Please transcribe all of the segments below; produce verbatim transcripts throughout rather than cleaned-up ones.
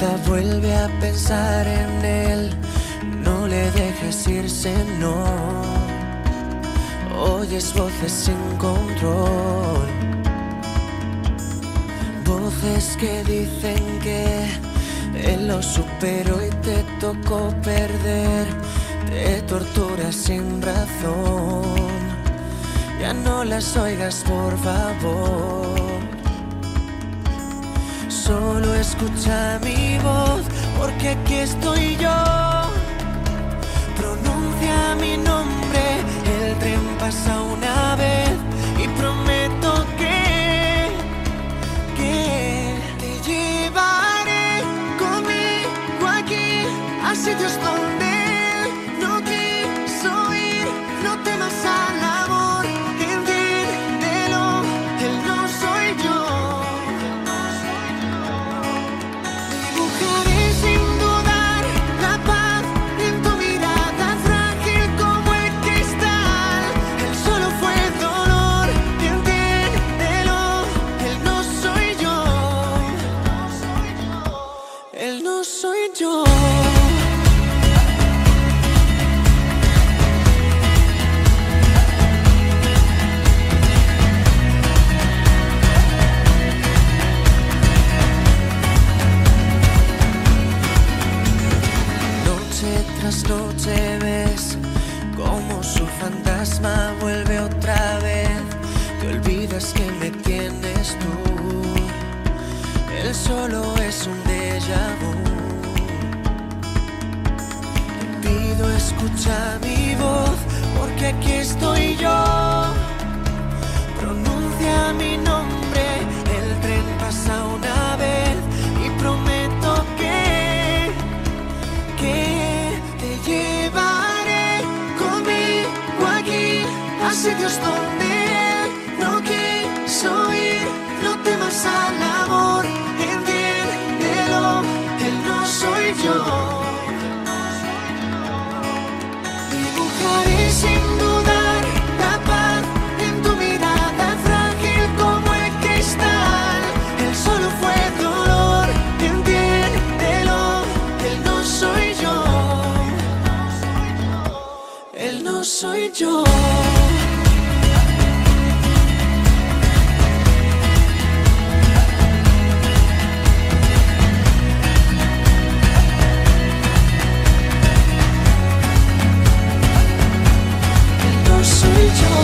cabeza vuelve a pensar en él. No le dejes irse, no. Oyes voces sin control, voces que dicen que él lo superó y te tocó perder. Te torturas sin razón. Ya no las oigas, por favor. Solo escucha mi voz, porque aquí estoy yo. Pronuncia mi nombre, el tren pasa una vez y prometo que, que te llevaré conmigo aquí a sitios donde no quiso ir. No temas al amor, entiéndelo, él no soy yo. Dibujaré sin dudar la paz en tu mirada frágil como el cristal. Él solo fue dolor, entiéndelo, él no soy yo. Él no soy yo. Tras noche ves como su fantasma vuelve otra vez. Te olvidas que me tienes tú. Él solo es un déjà vu. Te pido escucha mi voz, porque aquí estoy yo. Pronuncia mi nombre, el tren pasa una vez y prometo que, que llevaré conmigo aquí a sitios donde no quiso ir. No temas al amor, entiéndelo, él no soy yo. Dibujaré sin dudar la paz en tu mirada frágil como el cristal. Él solo fue dolor, entiéndelo, él no soy yo. Él no soy yo. Él no soy yo.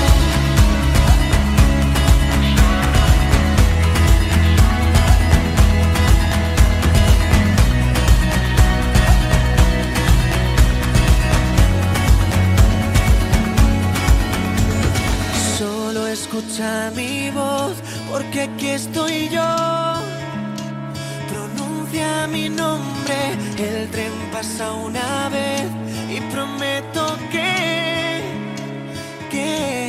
Escucha mi voz, porque aquí estoy yo. Pronuncia mi nombre, el tren pasa una vez y prometo que, que